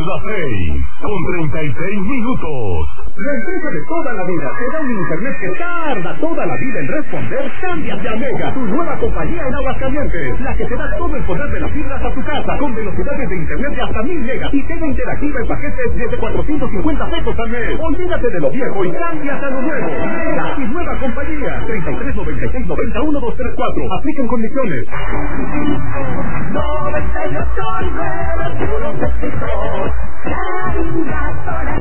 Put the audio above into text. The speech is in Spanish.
las 6, con 36 minutos. La empresa de toda la vida te da un internet que tarda toda la vida en responder. Cámbiate a Mega, tu nueva compañía en Aguascalientes, la que te da todo el poder de las fibras a tu casa, con velocidades de internet de hasta 1000 megas y TV interactiva en paquetes desde 450 pesos al mes. Olvídate de lo viejo y cámbiate a lo nuevo. Mega, y nueva compañía. 33 96 90 1234. Aplican condiciones. 98.9 puro éxito.